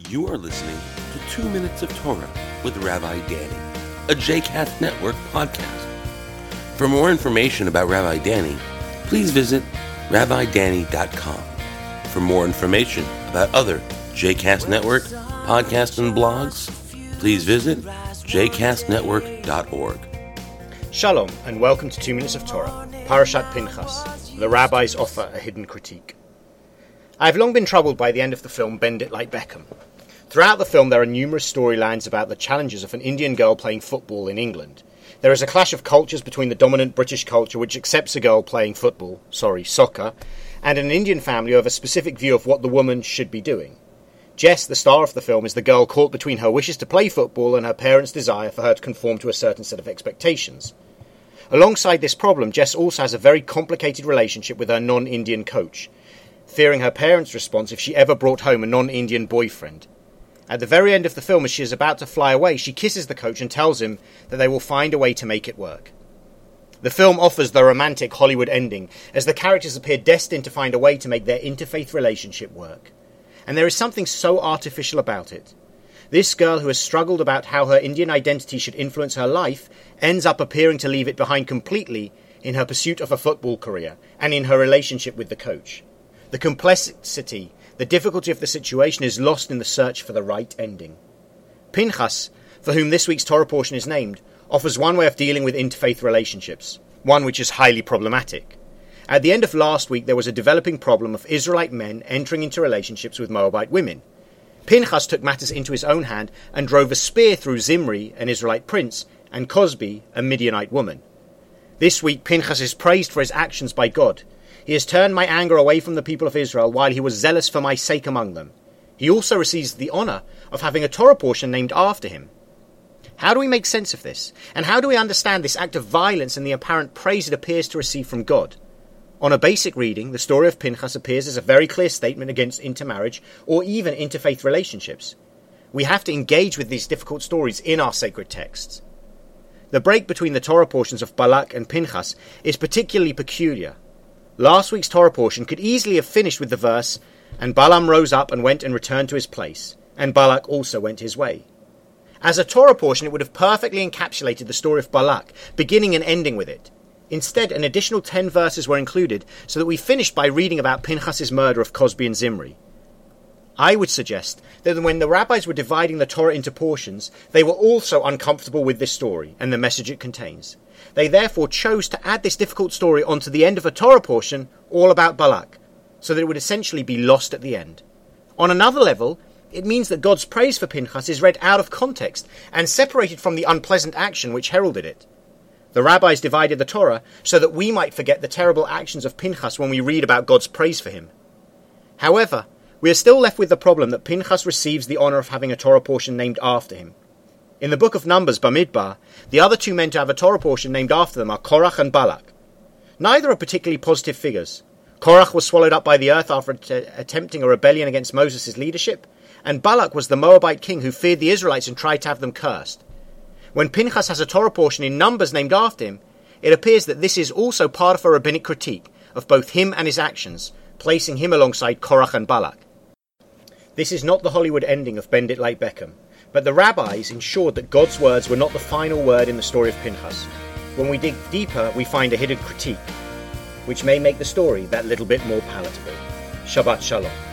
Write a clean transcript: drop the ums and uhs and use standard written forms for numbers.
You are listening to 2 Minutes of Torah with Rabbi Danny, a JCast Network podcast. For more information about Rabbi Danny, please visit rabbidanny.com. For more information about other JCast Network podcasts and blogs, please visit jcastnetwork.org. Shalom, and welcome to 2 Minutes of Torah, Parashat Pinchas. The rabbis offer a hidden critique. I have long been troubled by the end of the film Bend It Like Beckham. Throughout the film there are numerous storylines about the challenges of an Indian girl playing football in England. There is a clash of cultures between the dominant British culture, which accepts a girl playing soccer, and an Indian family who have a specific view of what the woman should be doing. Jess, the star of the film, is the girl caught between her wishes to play football and her parents' desire for her to conform to a certain set of expectations. Alongside this problem, Jess also has a very complicated relationship with her non-Indian coach, fearing her parents' response if she ever brought home a non-Indian boyfriend. At the very end of the film, as she is about to fly away, she kisses the coach and tells him that they will find a way to make it work. The film offers the romantic Hollywood ending, as the characters appear destined to find a way to make their interfaith relationship work. And there is something so artificial about it. This girl, who has struggled about how her Indian identity should influence her life, ends up appearing to leave it behind completely in her pursuit of a football career and in her relationship with the coach. The complexity, the difficulty of the situation is lost in the search for the right ending. Pinchas, for whom this week's Torah portion is named, offers one way of dealing with interfaith relationships, one which is highly problematic. At the end of last week, there was a developing problem of Israelite men entering into relationships with Moabite women. Pinchas took matters into his own hand and drove a spear through Zimri, an Israelite prince, and Cosbi, a Midianite woman. This week, Pinchas is praised for his actions by God. He has turned my anger away from the people of Israel while he was zealous for my sake among them. He also receives the honour of having a Torah portion named after him. How do we make sense of this? And how do we understand this act of violence and the apparent praise it appears to receive from God? On a basic reading, the story of Pinchas appears as a very clear statement against intermarriage or even interfaith relationships. We have to engage with these difficult stories in our sacred texts. The break between the Torah portions of Balak and Pinchas is particularly peculiar. Last week's Torah portion could easily have finished with the verse, "And Balaam rose up and went and returned to his place, and Balak also went his way." As a Torah portion, it would have perfectly encapsulated the story of Balak, beginning and ending with it. Instead, an additional 10 verses were included so that we finished by reading about Pinchas' murder of Cosbi and Zimri. I would suggest that when the rabbis were dividing the Torah into portions, they were also uncomfortable with this story and the message it contains. They therefore chose to add this difficult story onto the end of a Torah portion all about Balak, so that it would essentially be lost at the end. On another level, it means that God's praise for Pinchas is read out of context and separated from the unpleasant action which heralded it. The rabbis divided the Torah so that we might forget the terrible actions of Pinchas when we read about God's praise for him. However, we are still left with the problem that Pinchas receives the honour of having a Torah portion named after him. In the book of Numbers, Bamidbar, the other two men to have a Torah portion named after them are Korach and Balak. Neither are particularly positive figures. Korach was swallowed up by the earth after attempting a rebellion against Moses' leadership, and Balak was the Moabite king who feared the Israelites and tried to have them cursed. When Pinchas has a Torah portion in Numbers named after him, it appears that this is also part of a rabbinic critique of both him and his actions, placing him alongside Korach and Balak. This is not the Hollywood ending of Bend It Like Beckham, but the rabbis ensured that God's words were not the final word in the story of Pinchas. When we dig deeper, we find a hidden critique, which may make the story that little bit more palatable. Shabbat Shalom.